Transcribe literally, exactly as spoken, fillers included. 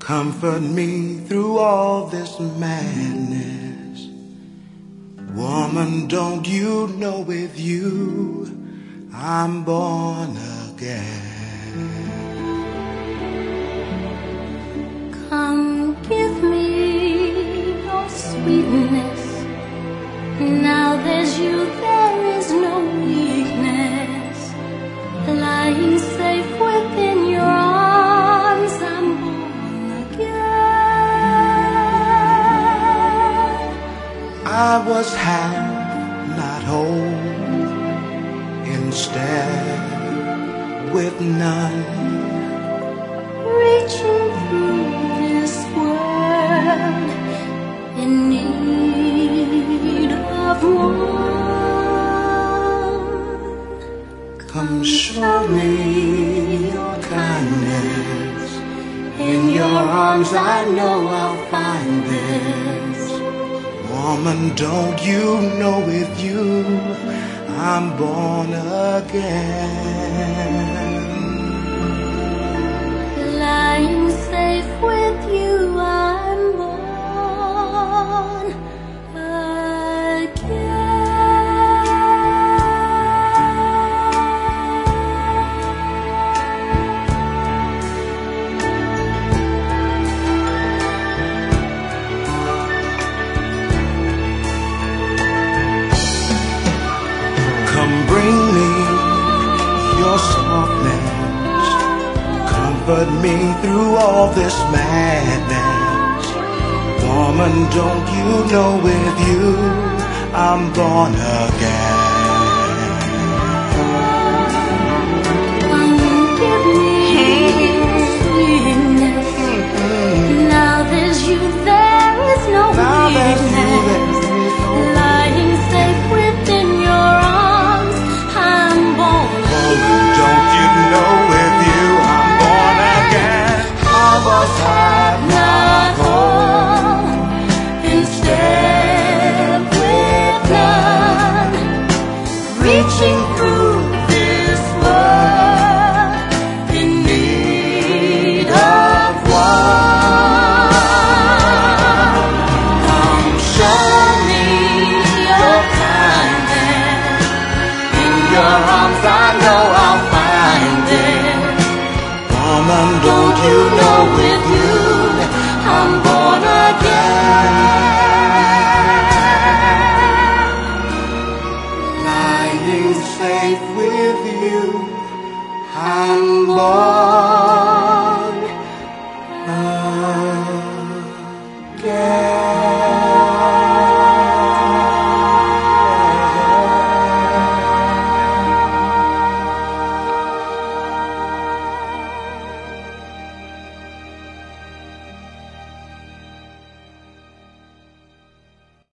Comfort me through all this madness. Woman, don't you know with you I'm born again? Come give me your sweetness. Now there's you, there is no weakness. Lying safe within your arms, I'm born again. I was half, not whole, instead with none, reaching through this world in need of one. Come show me your kindness. In your arms I know I'll find this. Woman, don't you know with you I'm born again? Lying safe with you, I'm born again. Come bring me your softness. Comfort me through all this madness. Woman, don't you know with you I'm born again? Come give me sweetness. Now there's you, there is no weakness. Lying safe within your arms, I'm born again. Don't you know with you I'm born again? I was half, not whole, instead with none, reaching through this world in need of one. Come show me your kindness. In your arms I know I'll find it. woman, Don't you know with you I'm born again. lying safe with you I'm born